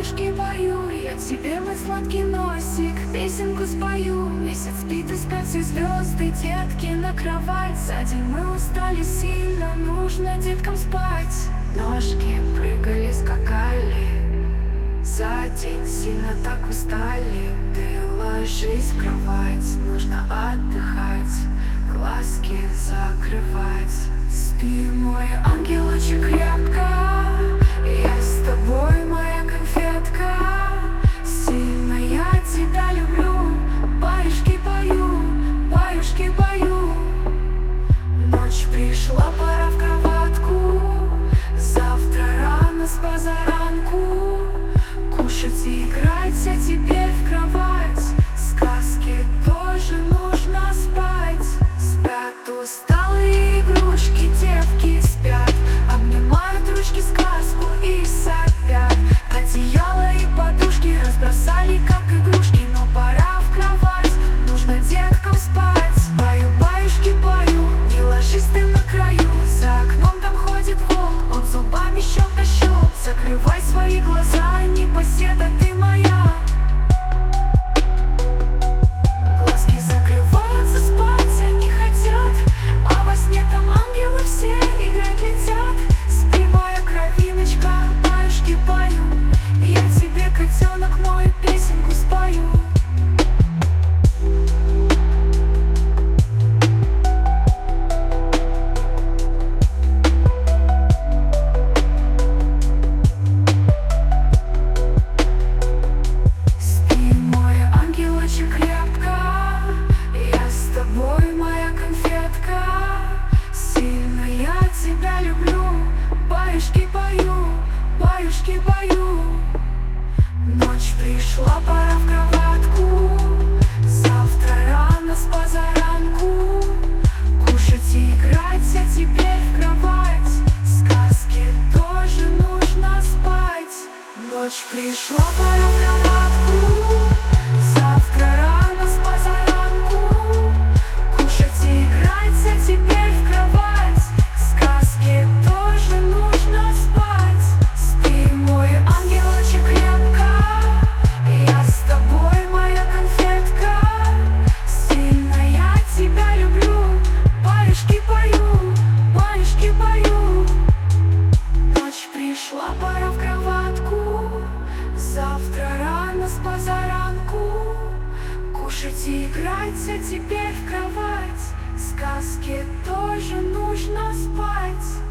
баюшки пою, я тебе, мой сладкий носик, песенку спою. Месяц спит и спят все звезды, детки на кровать. За день мы устали сильно, нужно деткам спать. Ножки прыгали, скакали, за день сильно так устали. Ты ложись в кровать, нужно отдыхать, глазки закрывать. Спи, мой ангелочек, крепко, я с тобой, моя конфетка. Сильно я тебя люблю, баюшки пою, баюшки пою. Ночь пришла, пора в кроватку, завтра рано с позаранку. Кушать и играть, а теперь в кровать, сказки тоже нужно спать. Спят усталые игрушки, девки спят, обнимают ручки сказку и сопят. Одеяло и подушки разбросали, как игрушки, но пора в кровать, нужно деткам спать. Баю, баюшки, баю, не ложись ты на краю. За окном там ходит волк, он зубами щелк-щелк. Закрывай свои глаза, непоседа ты моя. Глазки закрываются, спать они хотят, а во сне там ангелы все играть летят. Спи, моя кровиночка, баюшки пою, я тебе, котенок мой, песенку спою. Спи, мой ангелочек, крепко, я с тобой, моя конфетка. Сильно я тебя люблю, баюшки пою, баюшки пою. Ночь пришла, пора в кроватку, завтра рано с позаранку. Кушать и играть, а теперь в кровать, сказки тоже нужно спать. Ночь пришла, пора в кроватку, завтра рано с позаранку. Кушать и играть, а теперь в кровать, сказки тоже нужно спать. Спи, мой ангелочек, крепко, я с тобой, моя конфетка. Сильно я тебя люблю, баюшки пою, баюшки пою. Ночь пришла, пора в кроватку, завтра рано с позаранку. Кушать и играть, а теперь в кровать, сказки тоже нужно спать.